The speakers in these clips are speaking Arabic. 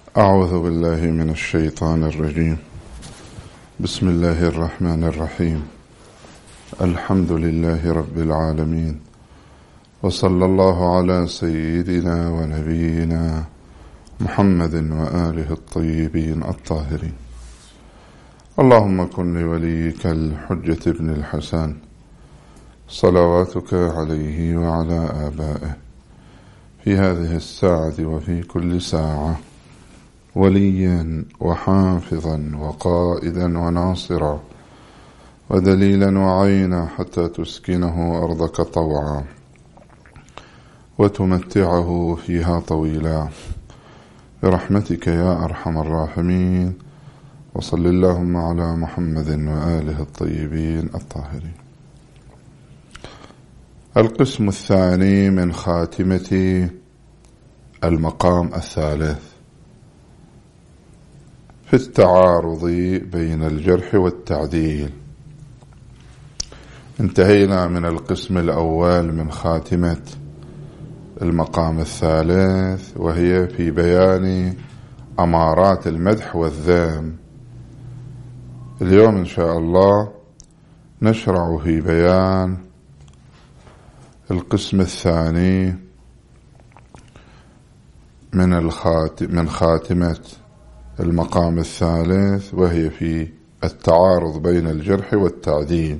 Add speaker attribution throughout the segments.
Speaker 1: أعوذ بالله من الشيطان الرجيم. بسم الله الرحمن الرحيم. الحمد لله رب العالمين، وصلى الله على سيدنا ونبينا محمد وآله الطيبين الطاهرين. اللهم كن لوليك الحجة ابن الحسن صلواتك عليه وعلى آبائه في هذه الساعة وفي كل ساعة وليا وحافظا وقائدا وناصرا ودليلا وعينا، حتى تسكنه أرضك طوعا وتمتعه فيها طويلا برحمتك يا أرحم الراحمين. وصل اللهم على محمد وآله الطيبين الطاهرين. القسم الثاني من خاتمة المقام الثالث في التعارض بين الجرح والتعديل. انتهينا من القسم الأول من خاتمة المقام الثالث، وهي في بيان أمارات المدح والذم. اليوم إن شاء الله نشرع في بيان القسم الثاني من خاتمة المقام الثالث، وهي في التعارض بين الجرح والتعديل.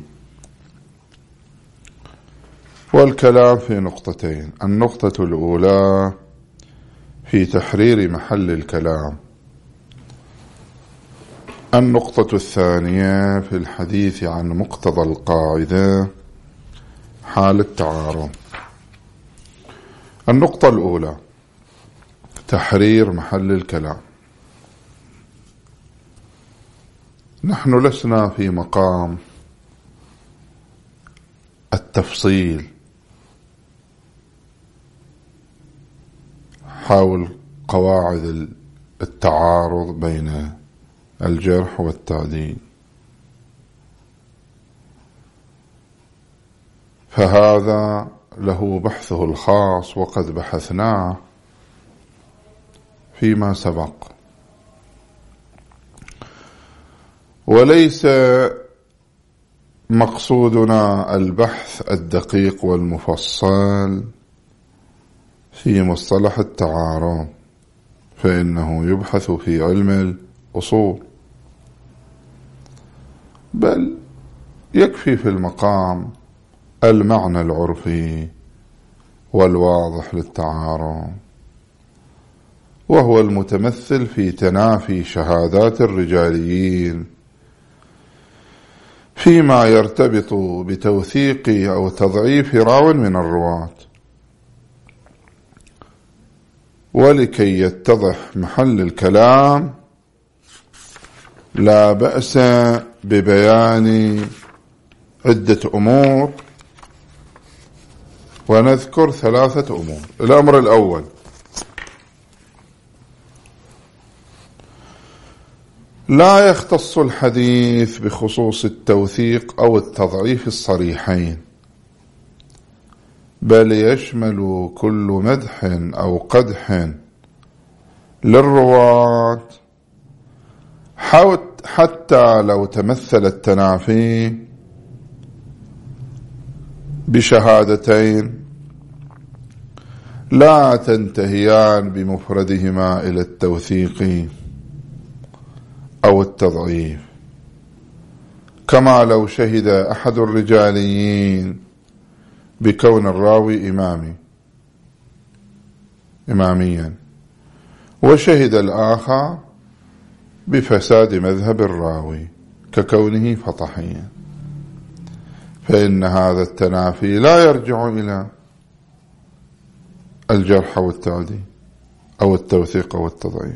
Speaker 1: والكلام في نقطتين: النقطة الأولى في تحرير محل الكلام، النقطة الثانية في الحديث عن مقتضى القاعدة حال التعارض. النقطة الأولى تحرير محل الكلام. نحن لسنا في مقام التفصيل حول قواعد التعارض بين الجرح والتعديل، فهذا له بحثه الخاص وقد بحثناه فيما سبق، وليس مقصودنا البحث الدقيق والمفصل في مصطلح التعارض، فإنه يبحث في علم الأصول، بل يكفي في المقام المعنى العرفي والواضح للتعارض، وهو المتمثل في تنافي شهادات الرجاليين فيما يرتبط بتوثيق أو تضعيف راو من الرواة. ولكي يتضح محل الكلام لا بأس ببيان عدة أمور، ونذكر 3 أمور. الأمر الأول: لا يختص الحديث بخصوص التوثيق أو التضعيف الصريحين، بل يشمل كل مدح أو قدح للرواة، حتى لو تمثل التنافي بشهادتين لا تنتهيان بمفردهما إلى التوثيق أو التضعيف، كما لو شهد أحد الرجاليين بكون الراوي إماميا، وشهد الآخر بفساد مذهب الراوي ككونه فطحيا، فإن هذا التنافي لا يرجع إلى الجرح والتعديل أو التوثيق والتضعيف.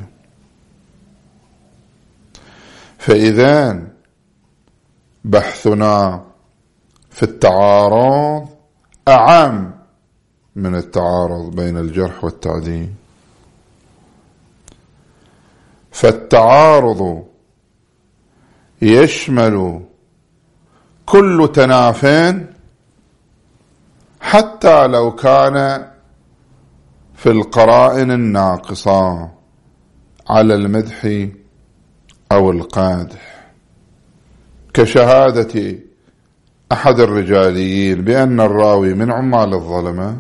Speaker 1: فإذا بحثنا في التعارض أعم من التعارض بين الجرح والتعديل، فالتعارض يشمل كل تناف، حتى لو كان في القرائن الناقصة على المدح أو القادح، كشهادة أحد الرجاليين بأن الراوي من عمال الظلمة،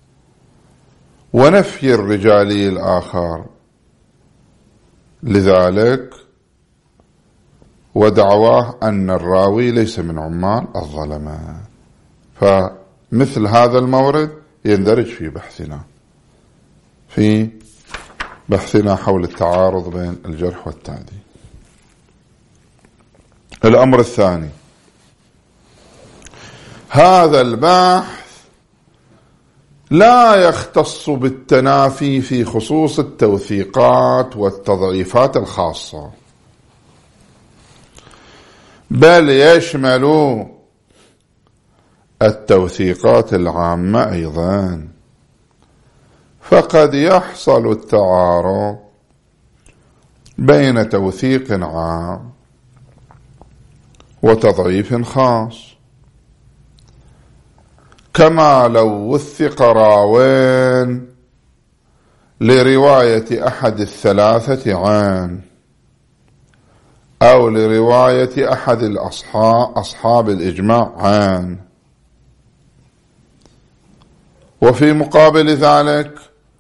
Speaker 1: ونفي الرجالي الآخر لذلك، ودعواه أن الراوي ليس من عمال الظلمة. فمثل هذا المورد يندرج في بحثنا حول التعارض بين الجرح والتعديل. الأمر الثاني، هذا البحث لا يختص بالتنافي في خصوص التوثيقات والتضعيفات الخاصة، بل يشمل التوثيقات العامة أيضا. فقد يحصل التعارض بين توثيق عام وتضعيف خاص، كما لو وثق راوين لرواية أحد الثلاثة عن، أو لرواية أحد أصحاب الإجماع عن، وفي مقابل ذلك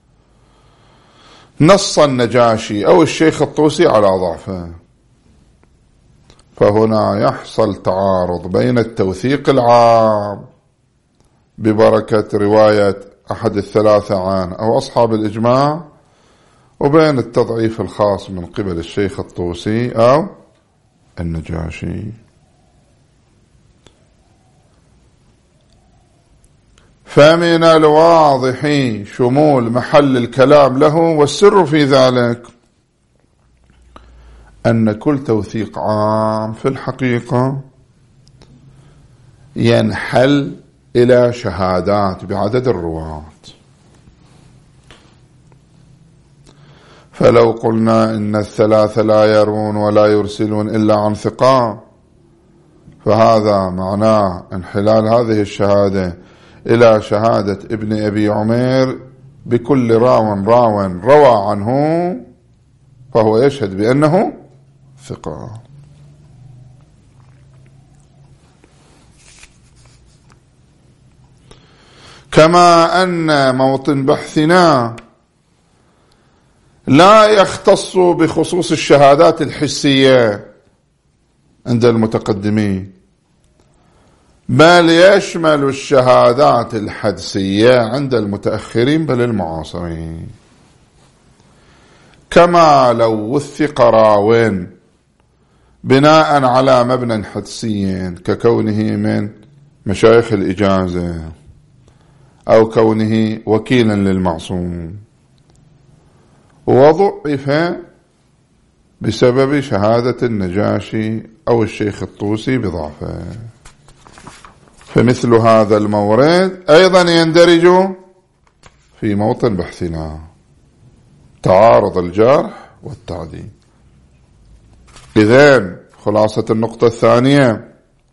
Speaker 1: نص النجاشي أو الشيخ الطوسي على ضعفه، فهنا يحصل تعارض بين التوثيق العام ببركة رواية أحد الثلاثة عن أو أصحاب الإجماع، وبين التضعيف الخاص من قبل الشيخ الطوسي أو النجاشي. فمن الواضح شمول محل الكلام له، والسر في ذلك أن كل توثيق عام في الحقيقة ينحل إلى شهادات بعدد الرواة. فلو قلنا إن الثلاثة لا يرون ولا يرسلون إلا عن عنثقان، فهذا معناه انحلال هذه الشهادة إلى شهادة ابن أبي عمير بكل راو روى عنه، فهو يشهد بأنه ثقة. كما أن موطن بحثنا لا يختص بخصوص الشهادات الحسية عند المتقدمين، بل يشمل الشهادات الحدسية عند المتأخرين بل المعاصرين. كما لو وثق راو بناء على مبنى حدسي ككونه من مشايخ الإجازة أو كونه وكيلا للمعصوم، وضعف بسبب شهادة النجاشي أو الشيخ الطوسي بضعفه، فمثل هذا المورد أيضا يندرج في موطن بحثنا، تعارض الجرح والتعديل. إذن خلاصة النقطة الثانية،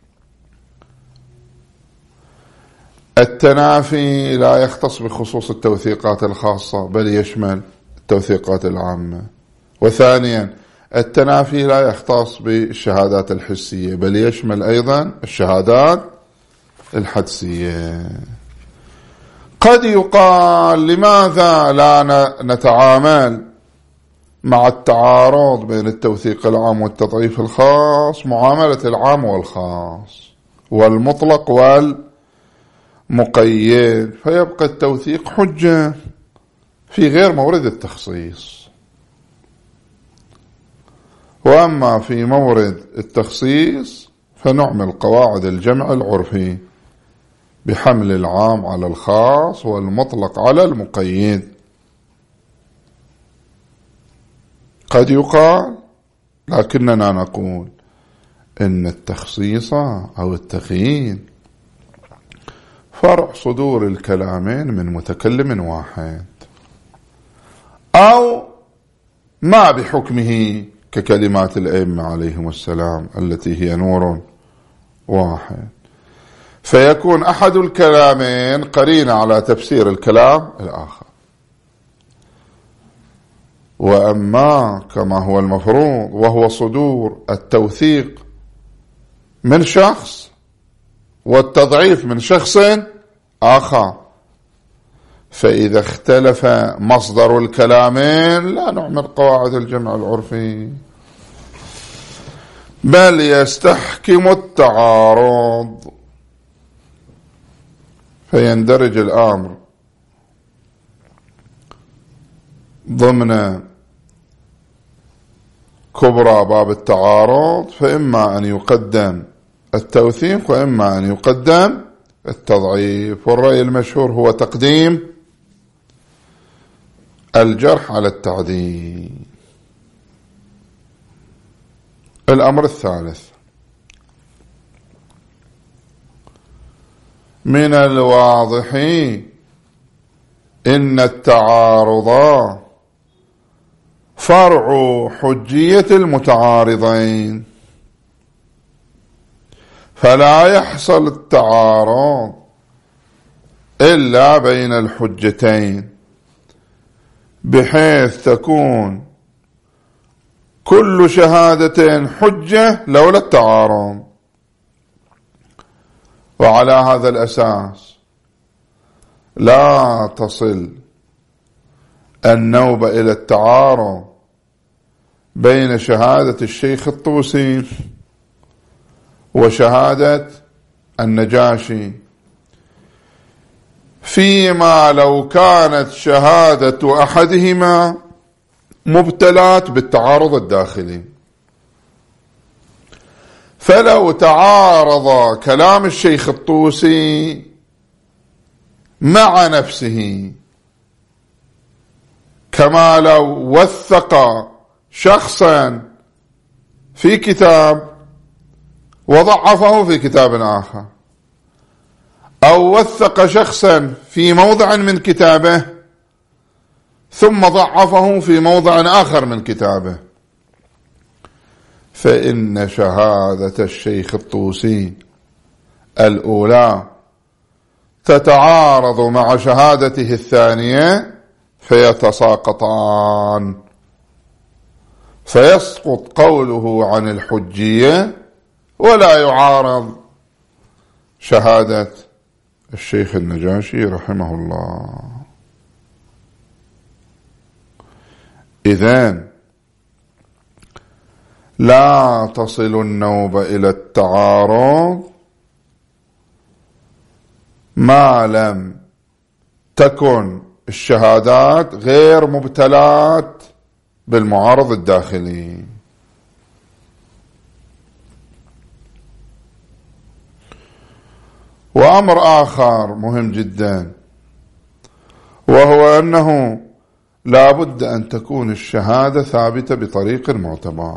Speaker 1: التنافي لا يختص بخصوص التوثيقات الخاصة بل يشمل التوثيقات العامة. وثانيا، التنافي لا يختص بالشهادات الحسية بل يشمل أيضا الشهادات الحدسية. قد يقال لماذا لا نتعامل مع التعارض بين التوثيق العام والتضعيف الخاص معاملة العام والخاص والمطلق والمقيد، فيبقى التوثيق حجة في غير مورد التخصيص، وأما في مورد التخصيص فنعمل قواعد الجمع العرفي بحمل العام على الخاص والمطلق على المقيد. قد يقال، لكننا نقول إن التخصيص أو التقييد فرع صدور الكلامين من متكلم واحد، أو ما بحكمه ككلمات الأئمة عليهم السلام التي هي نور واحد، فيكون أحد الكلامين قرينة على تفسير الكلام الآخر. وأما كما هو المفروض وهو صدور التوثيق من شخص والتضعيف من شخص آخر، فإذا اختلف مصدر الكلامين لا نعمل قواعد الجمع العرفي، بل يستحكم التعارض، فيندرج الأمر ضمن كبرى باب التعارض، فإما أن يقدم التوثيق وإما أن يقدم التضعيف. والرأي المشهور هو تقديم الجرح على التعديل. الأمر الثالث: من الواضح إن التعارض فرع حجية المتعارضين، فلا يحصل التعارض إلا بين الحجتين، بحيث تكون كل شهادة حجة لولا التعارض. وعلى هذا الأساس لا تصل النوبة إلى التعارض بين شهادة الشيخ الطوسي وشهادة النجاشي، فيما لو كانت شهادة أحدهما مبتلات بالتعارض الداخلي. فلو تعارض كلام الشيخ الطوسي مع نفسه، كما لو وثق شخصا في كتاب وضعفه في كتاب آخر، أو وثق شخصا في موضع من كتابه ثم ضعفه في موضع آخر من كتابه، فإن شهادة الشيخ الطوسي الأولى تتعارض مع شهادته الثانية فيتساقطان، فيسقط قوله عن الحجية ولا يعارض شهادة الشيخ النجاشي رحمه الله. إذن لا تصل النوبة إلى التعارض ما لم تكن الشهادات غير مبتلات بالمعارض الداخلي. وأمر آخر مهم جدا، وهو أنه لا بد أن تكون الشهادة ثابتة بطريق معتبر،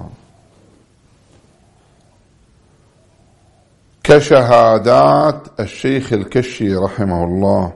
Speaker 1: كشهادات الشيخ الكشي رحمه الله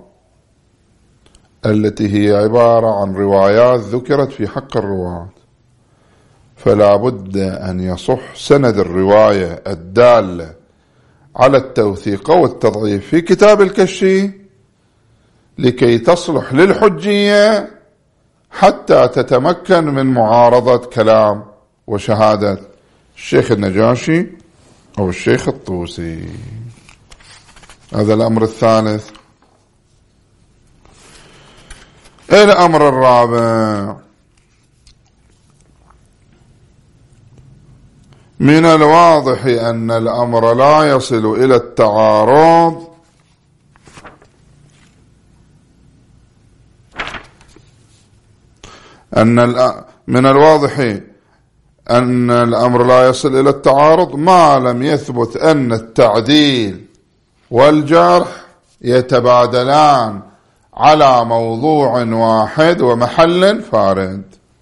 Speaker 1: التي هي عبارة عن روايات ذكرت في حق الرواة، فلا بد أن يصح سند الرواية الدالة على التوثيق والتضعيف في كتاب الكشي لكي تصلح للحجية، حتى تتمكن من معارضة كلام وشهادة الشيخ النجاشي أو الشيخ الطوسي. هذا الأمر الثالث. الأمر الرابع: من الواضح أن الأمر لا يصل إلى التعارض من الواضح أن الأمر لا يصل إلى التعارض ما لم يثبت أن التعديل والجرح يتبادلان على موضوع واحد ومحل فارد.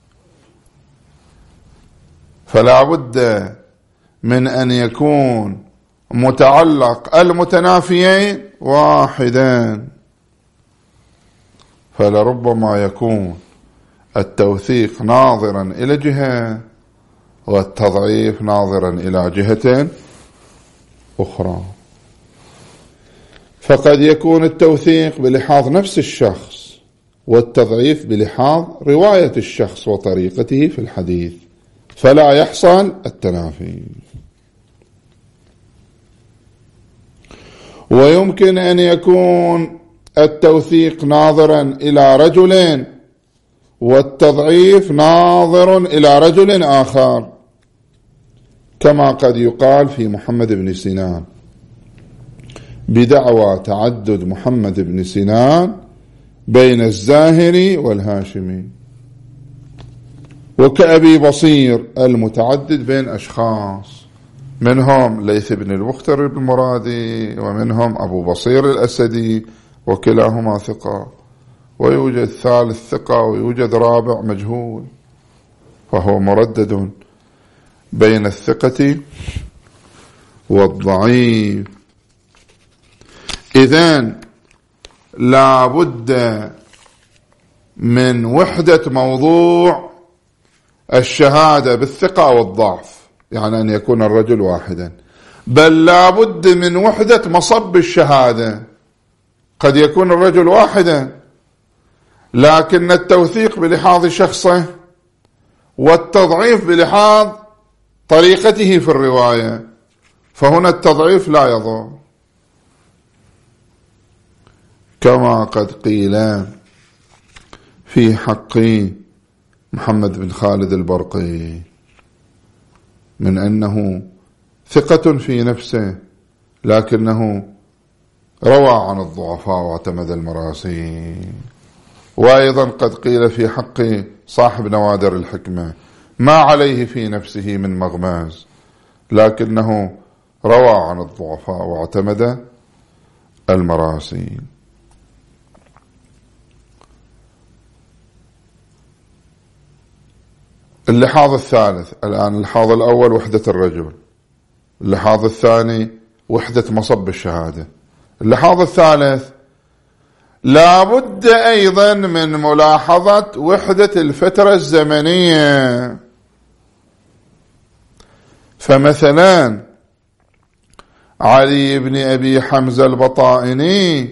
Speaker 1: فلا بد من أن يكون متعلق المتنافيين واحدين، فلربما يكون التوثيق ناظرا إلى جهة والتضعيف ناظرا إلى جهة أخرى. فقد يكون التوثيق بلحاظ نفس الشخص والتضعيف بلحاظ رواية الشخص وطريقته في الحديث، فلا يحصل التنافي. ويمكن أن يكون التوثيق ناظرا إلى رجل والتضعيف ناظر إلى رجل آخر، كما قد يقال في محمد بن سنان بدعوى تعدد محمد بن سنان بين الزاهري والهاشمي، وكأبي بصير المتعدد بين أشخاص، منهم ليث بن البختري المرادي ومنهم أبو بصير الأسدي، وكلاهما ثقة، ويوجد ثالث ثقة ويوجد رابع مجهول، فهو مردد بين الثقة والضعيف. إذن لا بد من وحدة موضوع الشهادة بالثقة والضعف، يعني أن يكون الرجل واحدا، بل لا بد من وحدة مصب الشهادة. قد يكون الرجل واحدا لكن التوثيق بلحاظ شخصه والتضعيف بلحاظ طريقته في الرواية، فهنا التضعيف لا يضر، كما قد قيل في حق محمد بن خالد البرقي من أنه ثقة في نفسه لكنه روى عن الضعفاء واعتمد المراسيل. وأيضا قد قيل في حق صاحب نوادر الحكمة ما عليه في نفسه من مغماز لكنه روى عن الضعفاء واعتمد المراسيل. اللحاظ الثالث الآن، اللحاظ الأول وحدة الرجل، اللحاظ الثاني وحدة مصب الشهادة، اللحاظ الثالث لا بد أيضا من ملاحظة وحدة الفترة الزمنية. فمثلا علي بن أبي حمزة البطائني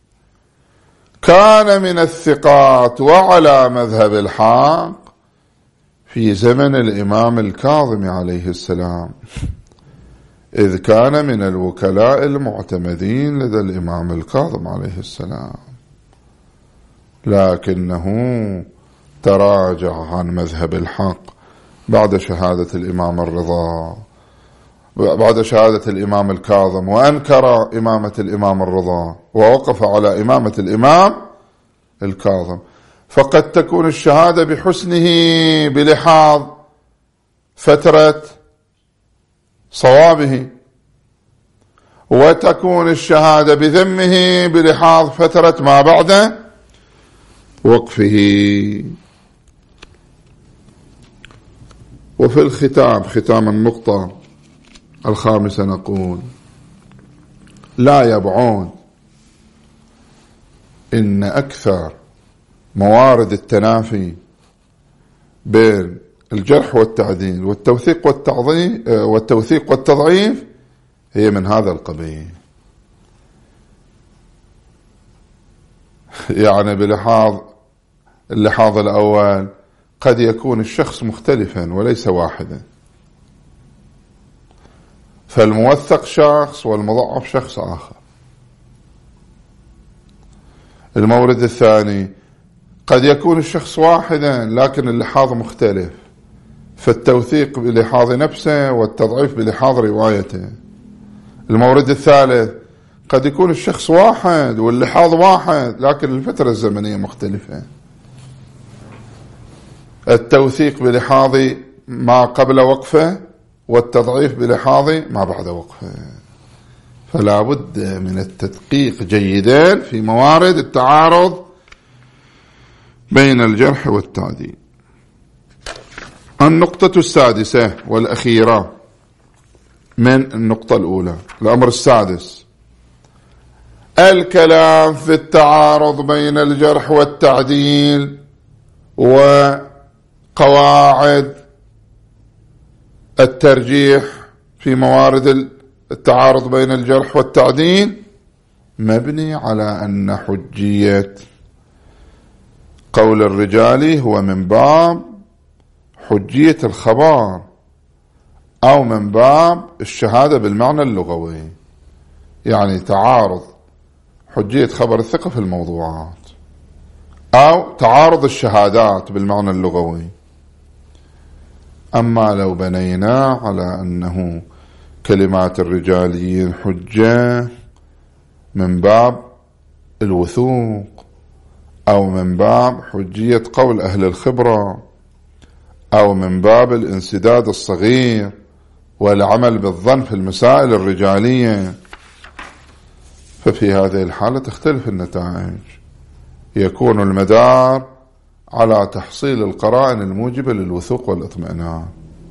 Speaker 1: كان من الثقات وعلى مذهب الحق في زمن الإمام الكاظم عليه السلام، إذ كان من الوكلاء المعتمدين لدى الإمام الكاظم عليه السلام، لكنه تراجع عن مذهب الحق بعد شهادة الإمام الرضا، بعد شهادة الإمام الكاظم، وأنكر إمامة الإمام الرضا ووقف على إمامة الإمام الكاظم. فقد تكون الشهادة بحسنه بلحاظ فترة صوابه، وتكون الشهادة بذمه بلحاظ فترة ما بعد وقفه. وفي الختام، ختام النقطة الخامسة، نقول لا يبعون إن أكثر موارد التنافي بين الجرح والتعديل والتوثيق والتضعيف هي من هذا القبيل. يعني اللحاظ الأول قد يكون الشخص مختلفا وليس واحدا، فالموثق شخص والمضعف شخص آخر. المورد الثاني قد يكون الشخص واحدا لكن اللحاظ مختلف، فالتوثيق بلحاظ نفسه والتضعيف بلحاظ روايته. المورد الثالث قد يكون الشخص واحد واللحاظ واحد لكن الفترة الزمنية مختلفة، التوثيق بلحاظ ما قبل وقفه والتضعيف بلحاظ ما بعد وقفه. فلا بد من التدقيق جيدا في موارد التعارض بين الجرح والتعديل. النقطة السادسة والأخيرة من النقطة الأولى، الأمر السادس، الكلام في التعارض بين الجرح والتعديل وقواعد الترجيح في موارد التعارض بين الجرح والتعديل مبني على أن حجية قول الرجال هو من باب حجية الخبر أو من باب الشهادة بالمعنى اللغوي، يعني تعارض حجية خبر الثقة في الموضوعات أو تعارض الشهادات بالمعنى اللغوي. أما لو بنينا على أنه كلمات الرجاليين حجة من باب الوثوق أو من باب حجية قول أهل الخبرة أو من باب الانسداد الصغير والعمل بالظن في المسائل الرجالية، ففي هذه الحالة تختلف النتائج. يكون المدار على تحصيل القرائن الموجبة للوثوق والاطمئنان،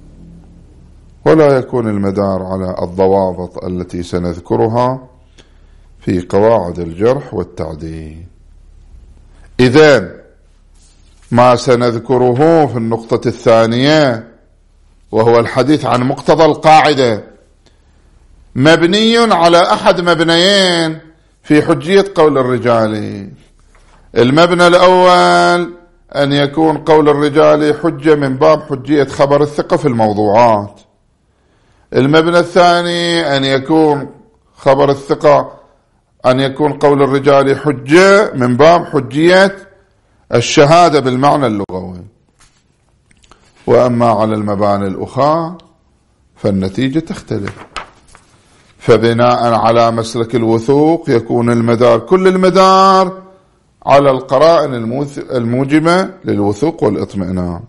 Speaker 1: ولا يكون المدار على الضوابط التي سنذكرها في قواعد الجرح والتعديل. إذن ما سنذكره في النقطة الثانية وهو الحديث عن مقتضى القاعدة مبني على أحد مبنيين في حجية قول الرجال. المبنى الأول أن يكون قول الرجال حجة من باب حجية خبر الثقة في الموضوعات. المبنى الثاني أن يكون خبر الثقة أن يكون قول الرجال حجة من باب حجية الشهادة بالمعنى اللغوي. وأما على المباني الأخرى فالنتيجة تختلف. فبناء على مسلك الوثوق يكون المدار كل المدار على القرائن الموجبة للوثوق والاطمئنان.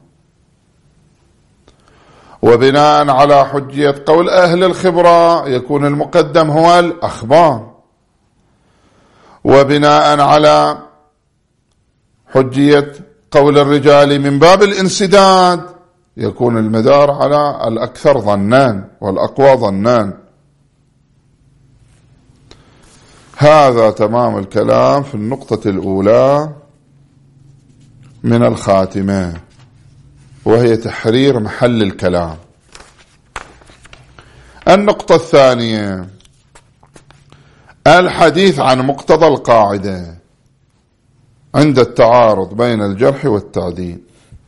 Speaker 1: وبناء على حجية قول أهل الخبرة يكون المقدم هو الأخبار. وبناء على حجية قول الرجال من باب الانسداد يكون المدار على الأكثر ظنان والأقوى ظنان. هذا تمام الكلام في النقطة الأولى من الخاتمة، وهي تحرير محل الكلام. النقطة الثانية الحديث عن مقتضى القاعدة عند التعارض بين الجرح والتعديل.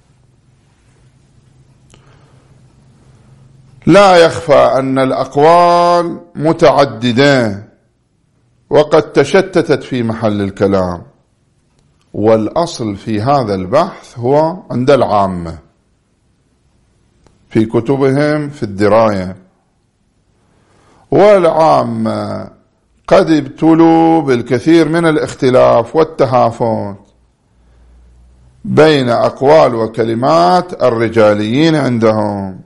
Speaker 1: لا يخفى أن الأقوال متعددة وقد تشتتت في محل الكلام، والأصل في هذا البحث هو عند العامة في كتبهم في الدراية. والعامة قد ابتلوا بالكثير من الاختلاف والتهافت بين أقوال وكلمات الرجاليين عندهم.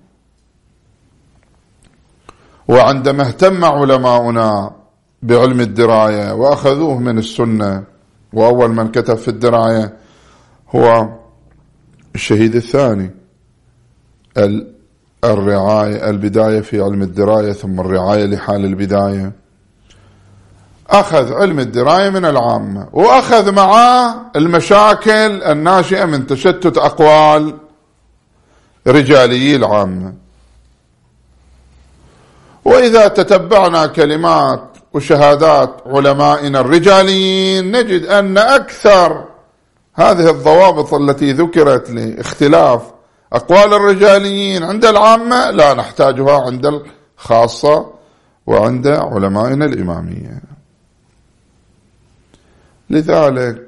Speaker 1: وعندما اهتم علماؤنا بعلم الدراية وأخذوه من السنة، وأول من كتب في الدراية هو الشهيد الثاني، الرعاية البداية في علم الدراية ثم الرعاية لحال البداية، أخذ علم الدراية من العامة وأخذ معه المشاكل الناشئة من تشتت أقوال رجالي العامة. وإذا تتبعنا كلمات وشهادات علمائنا الرجاليين نجد أن أكثر هذه الضوابط التي ذكرت لاختلاف أقوال الرجاليين عند العامة لا نحتاجها عند الخاصة وعند علمائنا الإمامية. لذلك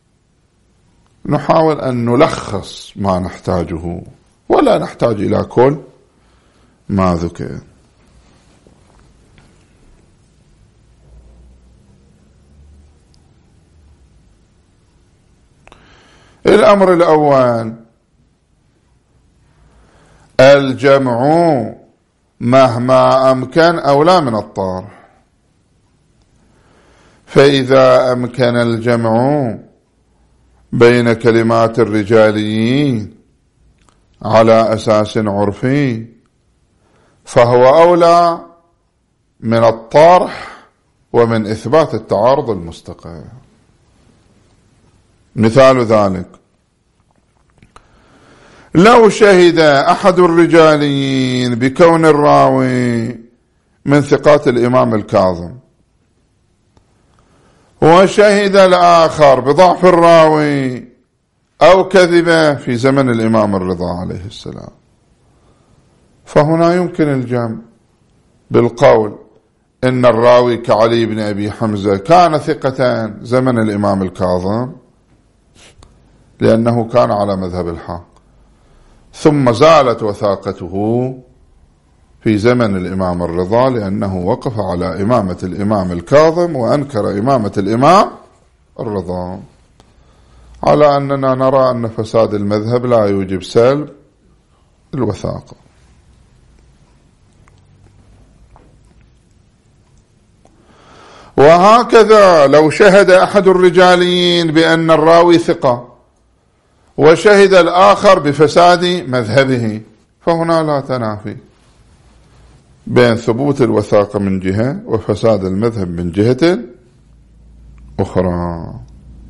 Speaker 1: نحاول أن نلخص ما نحتاجه ولا نحتاج إلى كل ما ذكر. الأمر الأول الجمع مهما أمكن أولى من الطرح. فإذا أمكن الجمع بين كلمات الرجاليين على أساس عرفي فهو أولى من الطرح ومن إثبات التعارض المستقر. مثال ذلك لو شهد أحد الرجاليين بكون الراوي من ثقات الإمام الكاظم وشهد الآخر بضعف الراوي أو كذبة في زمن الإمام الرضا عليه السلام. فهنا يمكن الجمع بالقول إن الراوي كعلي بن أبي حمزة كان ثقة زمن الإمام الكاظم لأنه كان على مذهب الحق، ثم زالت وثاقته في زمن الإمام الرضا لأنه وقف على إمامة الإمام الكاظم وأنكر إمامة الإمام الرضا، على أننا نرى أن فساد المذهب لا يوجب سلب الوثاقة. وهكذا لو شهد أحد الرجاليين بأن الراوي ثقة وشهد الآخر بفساد مذهبه، فهنا لا تنافي بين ثبوت الوثاقة من جهة وفساد المذهب من جهة أخرى.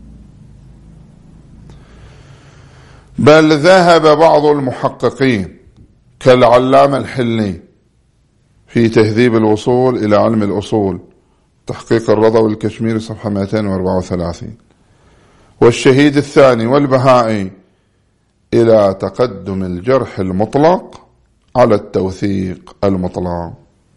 Speaker 1: بل ذهب بعض المحققين كالعلامة الحلي في تهذيب الوصول إلى علم الأصول تحقيق الرضا والكشميري صفحة 234، والشهيد الثاني والبهائي إلى تقدم الجرح المطلق على التوثيق المطلق،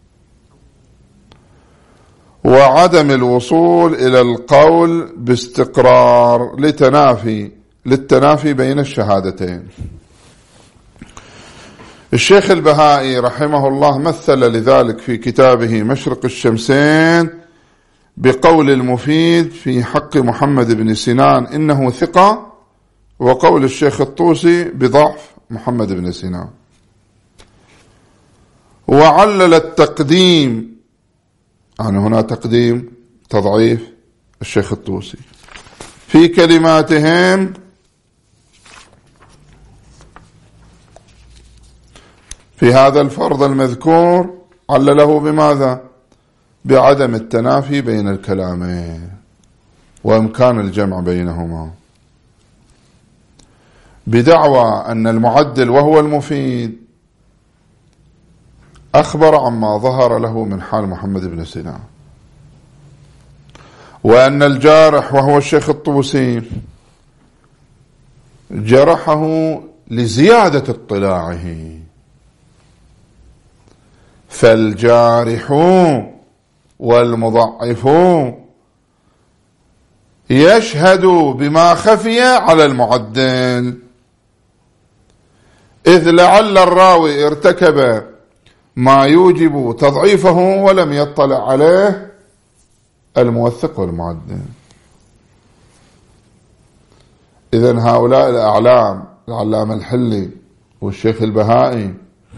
Speaker 1: وعدم الوصول إلى القول باستقرار للتنافي بين الشهادتين. الشيخ البهائي رحمه الله مثل لذلك في كتابه مشرق الشمسين بقول المفيد في حق محمد بن سنان إنه ثقة، وقول الشيخ الطوسي بضعف محمد بن سنان، وعلل التقديم، يعني هنا تقديم تضعيف الشيخ الطوسي في كلماتهم في هذا الفرض المذكور، علله بماذا؟ بعدم التنافي بين الكلامين وإمكان الجمع بينهما، بدعوى أن المعدل وهو المفيد أخبر عما ظهر له من حال محمد بن سنان، وأن الجارح وهو الشيخ الطوسي جرحه لزيادة اطلاعه، فالجارح والمضعف يشهد بما خفي على المعدل، إذ لعل الراوي ارتكب ما يوجب تضعيفه ولم يطلع عليه الموثق والمعدل. إذن هؤلاء الأعلام العلامة الحلي والشيخ البهائي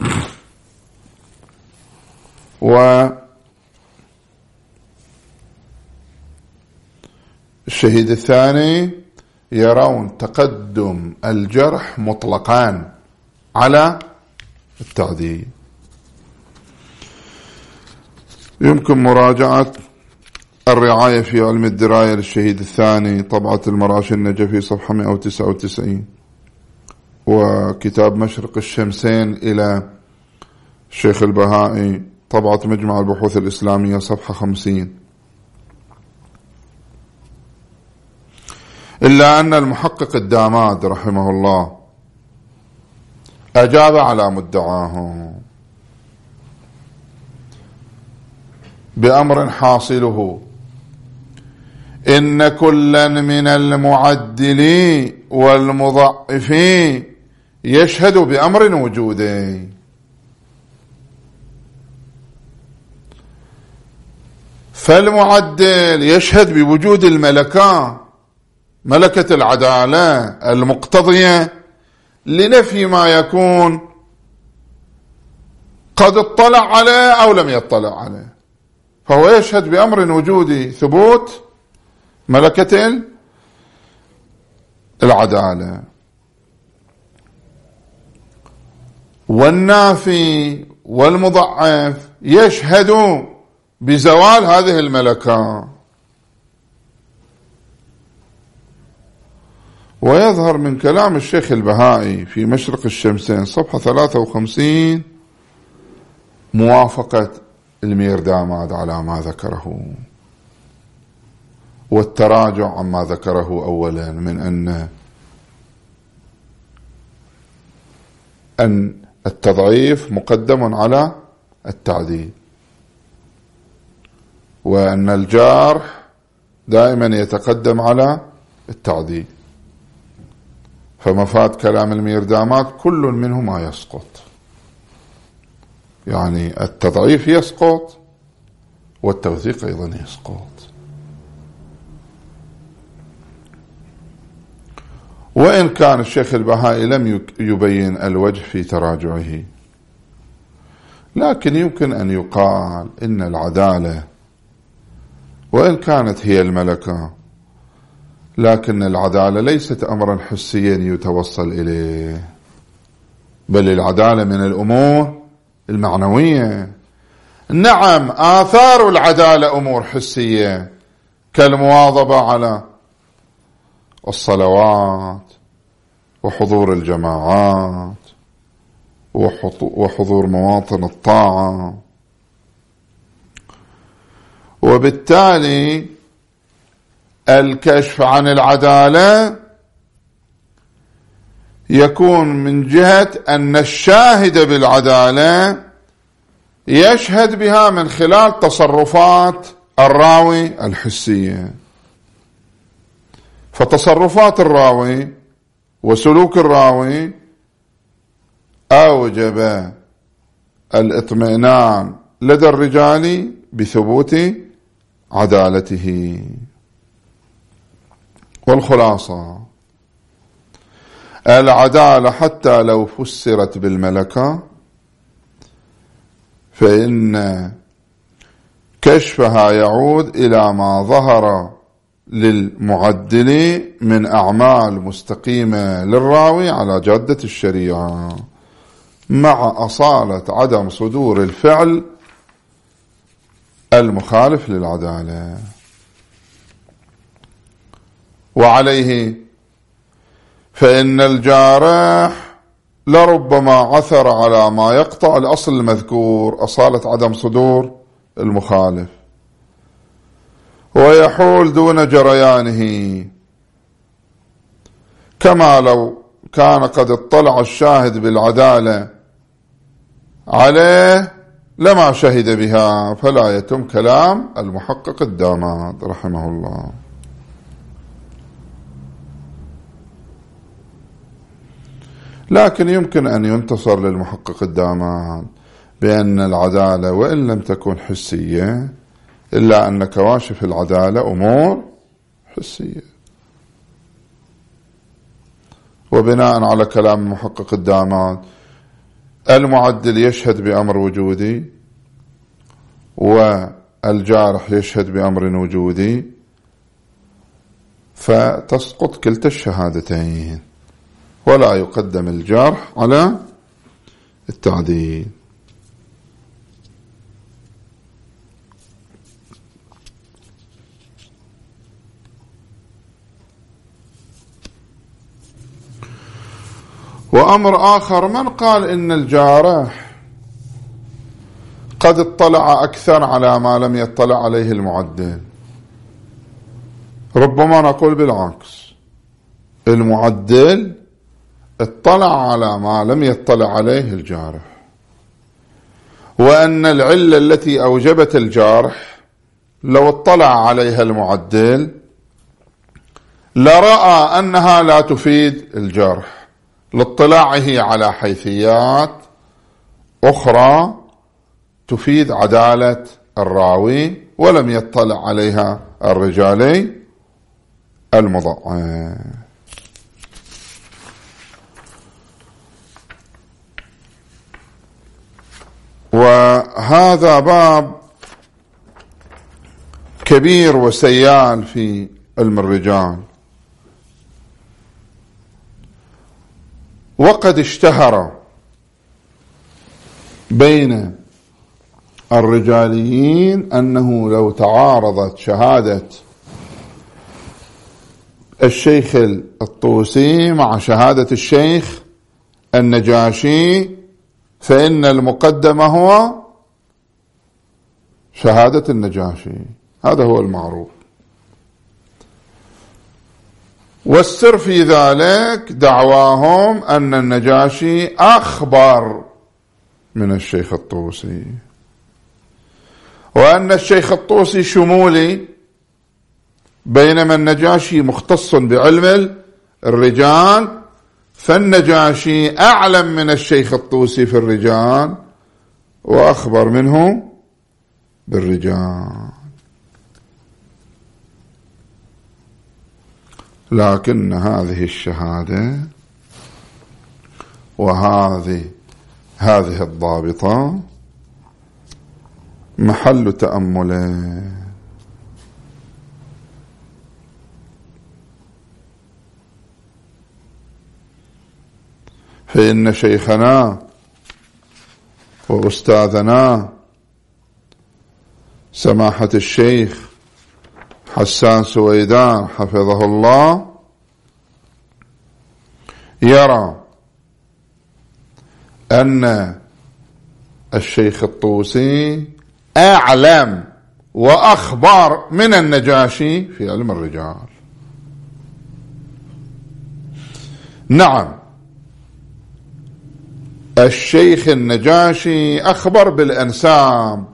Speaker 1: والشهيد الثاني يرون تقدم الجرح مطلقان على التعديل. يمكن مراجعة الرعاية في علم الدراية للشهيد الثاني طبعة المراشي النجفي صفحة 199، وكتاب مشرق الشمسين إلى الشيخ البهائي طبعة مجمع البحوث الإسلامية صفحة 50. إلا أن المحقق الداماد رحمه الله أجاب على مدعاه بأمر حاصله إن كلا من المعدل والمضعف يشهد بأمر وجودي، فالمعدل يشهد بوجود الملكة، ملكة العدالة المقتضية لنفي ما يكون قد اطلع عليه أو لم يطلع عليه، فهو يشهد بأمر وجودي ثبوت ملكة العدالة، والنافي والمضعف يشهد بزوال هذه الملكة. ويظهر من كلام الشيخ البهائي في مشرق الشمسين صفحة 53 موافقة الميرداماد على ما ذكره، والتراجع عما ذكره أولا من أن أن التضعيف مقدم على التعديل، وأن الجرح دائما يتقدم على التعديل. فمفاد كلام الميردامات كل منهما يسقط، يعني التضعيف يسقط والتوثيق أيضا يسقط. وإن كان الشيخ البهائي لم يبين الوجه في تراجعه، لكن يمكن أن يقال إن العدالة وإن كانت هي الملكة، لكن العدالة ليست أمرا حسيا يتوصل إليه، بل العدالة من الأمور المعنوية. نعم، آثار العدالة أمور حسية كالمواظبة على الصلوات وحضور الجماعات وحضور مواطن الطاعة، وبالتالي الكشف عن العدالة يكون من جهة أن الشاهد بالعدالة يشهد بها من خلال تصرفات الراوي الحسية. فتصرفات الراوي وسلوك الراوي أوجب الاطمئنان لدى الرجال بثبوت عدالته. والخلاصة العدالة حتى لو فسرت بالملكة فإن كشفها يعود إلى ما ظهر للمعدل من أعمال مستقيمة للراوي على جادة الشريعة، مع أصالة عدم صدور الفعل المخالف للعدالة. وعليه فإن الجارح لربما عثر على ما يقطع الأصل المذكور، أصالة عدم صدور المخالف، ويحول دون جريانه، كما لو كان قد اطلع الشاهد بالعدالة عليه لما شهد بها، فلا يتم كلام المحقق الداماد رحمه الله. لكن يمكن أن ينتصر للمحقق الداماد بأن العدالة وإن لم تكن حسية إلا أن كواشف العدالة أمور حسية. وبناء على كلام المحقق الداماد المعدل يشهد بأمر وجودي والجارح يشهد بأمر وجودي، فتسقط كلتا الشهادتين ولا يقدم الجرح على التعديل. وأمر آخر، من قال إن الجارح قد اطلع أكثر على ما لم يطلع عليه المعدل؟ ربما نقول بالعكس، المعدل اطلع على ما لم يطلع عليه الجارح، وأن العلة التي أوجبت الجارح لو اطلع عليها المعدل لرأى أنها لا تفيد الجرح لاطلاعه على حيثيات أخرى تفيد عدالة الراوي ولم يطلع عليها الرجالي المضاعف. وهذا باب كبير وسيال في علم الرجال، وقد اشتهر بين الرجاليين أنه لو تعارضت شهادة الشيخ الطوسي مع شهادة الشيخ النجاشي فإن المقدمة هو شهادة النجاشي، هذا هو المعروف. والسر في ذلك دعواهم أن النجاشي أخبر من الشيخ الطوسي، وأن الشيخ الطوسي شمولي، بينما النجاشي مختص بعلم الرجال، فالنجاشي أعلم من الشيخ الطوسي في الرجال وأخبر منه بالرجال. لكن هذه الشهادة وهذه الضابطة محل تأمله. فإن شيخنا وأستاذنا سماحة الشيخ حسان سويدان حفظه الله يرى أن الشيخ الطوسي أعلم وأخبر من النجاشي في علم الرجال. نعم، الشيخ النجاشي أخبر بالأنساب،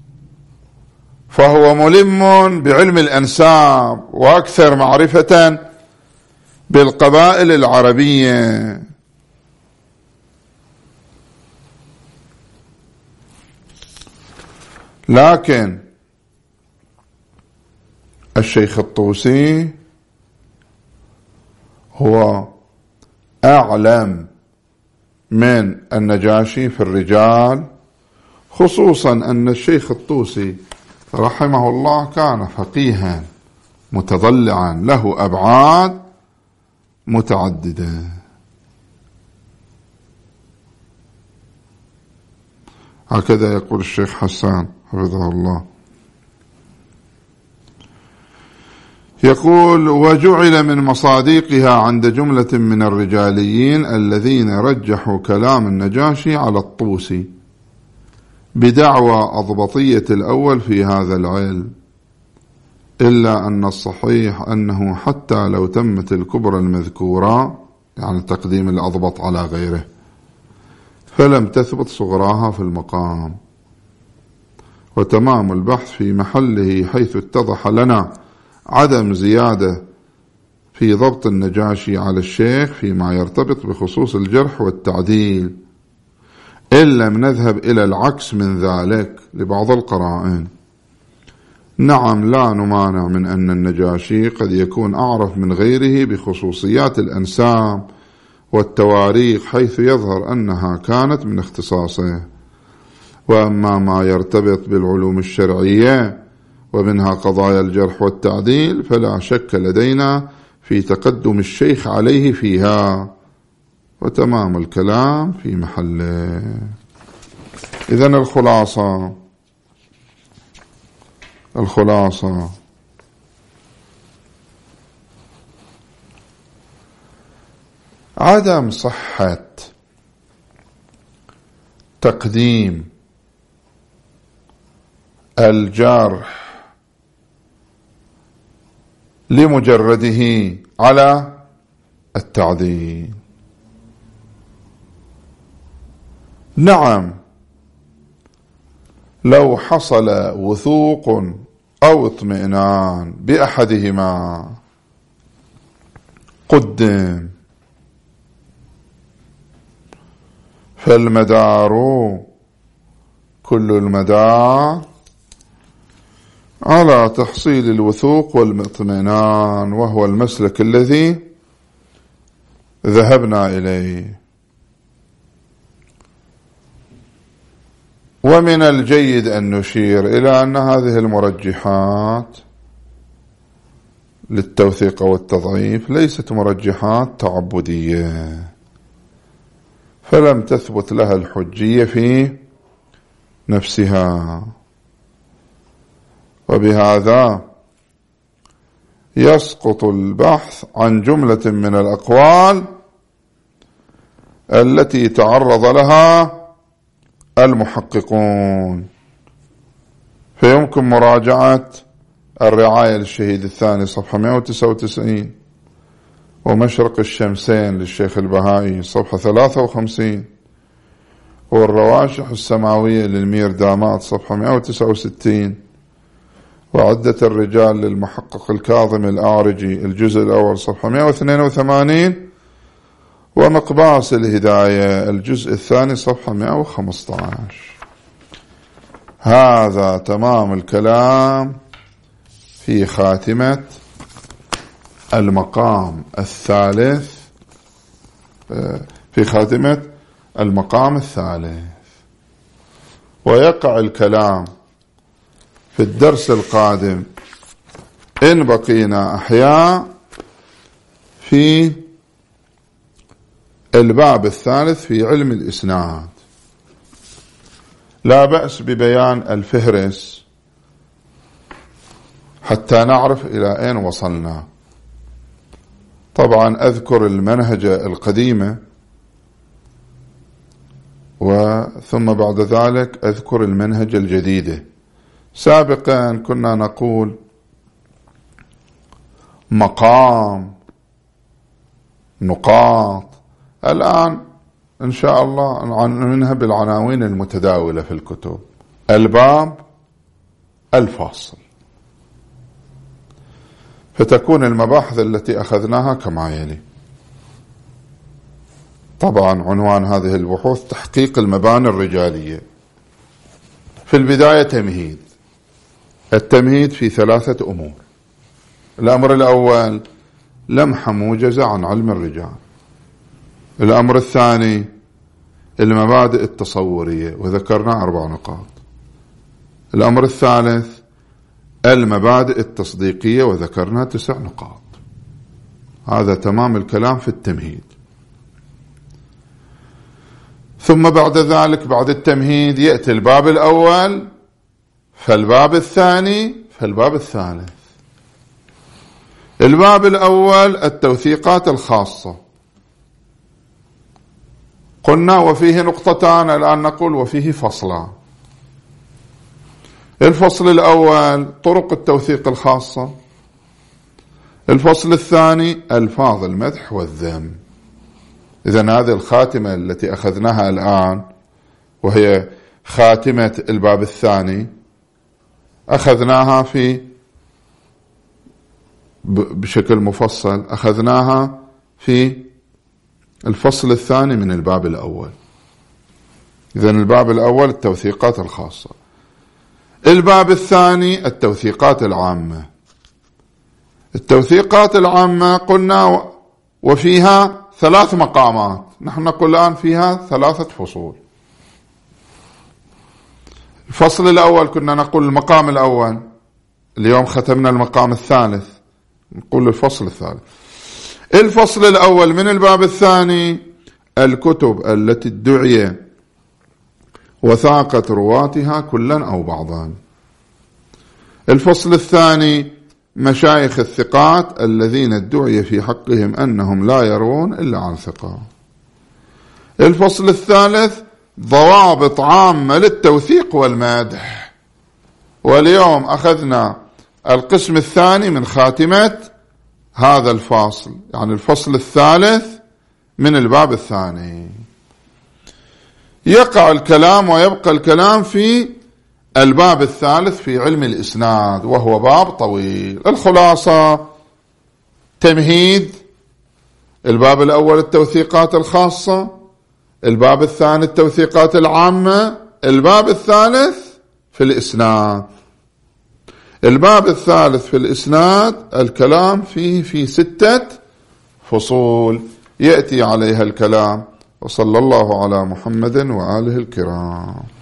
Speaker 1: فهو ملم بعلم الأنساب وأكثر معرفة بالقبائل العربية. لكن الشيخ الطوسي هو أعلم من النجاشي في الرجال، خصوصا أن الشيخ الطوسي رحمه الله كان فقيها متضلعا له أبعاد متعددة. هكذا يقول الشيخ حسان حفظه الله، يقول: وجعل من مصادقها عند جملة من الرجاليين الذين رجحوا كلام النجاشي على الطوسي بدعوى أضبطية الأول في هذا العلم، إلا أن الصحيح أنه حتى لو تمت الكبرى المذكورة، يعني تقديم الأضبط على غيره، فلم تثبت صغراها في المقام، وتمام البحث في محله، حيث اتضح لنا عدم زيادة في ضبط النجاشي على الشيخ فيما يرتبط بخصوص الجرح والتعديل، إن لم نذهب إلى العكس من ذلك لبعض القرائن. نعم، لا نمانع من أن النجاشي قد يكون أعرف من غيره بخصوصيات الأنساب والتواريخ، حيث يظهر أنها كانت من اختصاصه. وأما ما يرتبط بالعلوم الشرعية ومنها قضايا الجرح والتعديل، فلا شك لدينا في تقدم الشيخ عليه فيها، وتمام الكلام في محله. إذن الخلاصة عدم صحة تقديم الجرح لمجرده على التعديل. نعم، لو حصل وثوق أو اطمئنان بأحدهما قدم، فالمدار كل المدار على تحصيل الوثوق والاطمئنان، وهو المسلك الذي ذهبنا إليه. ومن الجيد أن نشير إلى أن هذه المرجحات للتوثيق والتضعيف ليست مرجحات تعبدية، فلم تثبت لها الحجية في نفسها، وبهذا يسقط البحث عن جملة من الأقوال التي تعرض لها المحققون. فيمكن مراجعة الرعاية للشهيد الثاني صفحة 199، ومشرق الشمسين للشيخ البهائي صفحة 53، والرواشح السماوية للمير دامات صفحة 169، وعدة الرجال للمحقق الكاظم الآرجي الجزء الأول صفحة 182، ومقباس الهداية الجزء الثاني صفحة 115. هذا تمام الكلام في خاتمة المقام الثالث، في خاتمة المقام الثالث. ويقع الكلام في الدرس القادم إن بقينا أحياء في الباب الثالث في علم الإسناد. لا بأس ببيان الفهرس حتى نعرف إلى أين وصلنا. طبعا أذكر المنهجة القديمة ثم بعد ذلك أذكر المنهجة الجديدة. سابقا كنا نقول مقام، نقاط، الآن إن شاء الله منها بالعناوين المتداولة في الكتب. الباب، الفاصل، فتكون المباحث التي أخذناها كما يلي. طبعا عنوان هذه البحوث تحقيق المباني الرجالية. في البداية تمهيد. التمهيد في 3 أمور. الأمر الأول لمحة موجزة عن علم الرجال. الأمر الثاني المبادئ التصورية وذكرنا 4 نقاط. الأمر الثالث المبادئ التصديقية وذكرنا 9 نقاط. هذا تمام الكلام في التمهيد. ثم بعد ذلك بعد التمهيد يأتي الباب الأول، فالباب الثاني، فالباب الثالث. الباب الأول التوثيقات الخاصة. قلنا وفيه نقطتان، الآن نقول وفيه فصلان. الفصل الأول طرق التوثيق الخاصة. الفصل الثاني ألفاظ المدح والذم. إذن هذه الخاتمة التي أخذناها الآن وهي خاتمة الباب الثاني أخذناها بشكل مفصل، أخذناها في الفصل الثاني من الباب الأول. إذن الباب الأول التوثيقات الخاصة. الباب الثاني التوثيقات العامة. التوثيقات العامة قلنا وفيها 3 مقامات، نحن نقول الآن فيها 3 فصول. الفصل الأول كنا نقول المقام الأول، اليوم ختمنا المقام الثالث، نقول الفصل الثالث. الفصل الأول من الباب الثاني الكتب التي ادعي وثاقة رواتها كلا أو بعضا. الفصل الثاني مشايخ الثقات الذين ادعي في حقهم أنهم لا يروون إلا عن ثقة. الفصل الثالث ضوابط عامة للتوثيق والمدح. واليوم أخذنا القسم الثاني من خاتمة هذا الفاصل، يعني الفصل الثالث من الباب الثاني. يقع الكلام ويبقى الكلام في الباب الثالث في علم الإسناد، وهو باب طويل. الخلاصة تمهيد. الباب الأول التوثيقات الخاصة، الباب الثاني التوثيقات العامة، الباب الثالث في الإسناد. الباب الثالث في الإسناد الكلام فيه في 6 فصول يأتي عليها الكلام. وصلى الله على محمد وآله الكرام.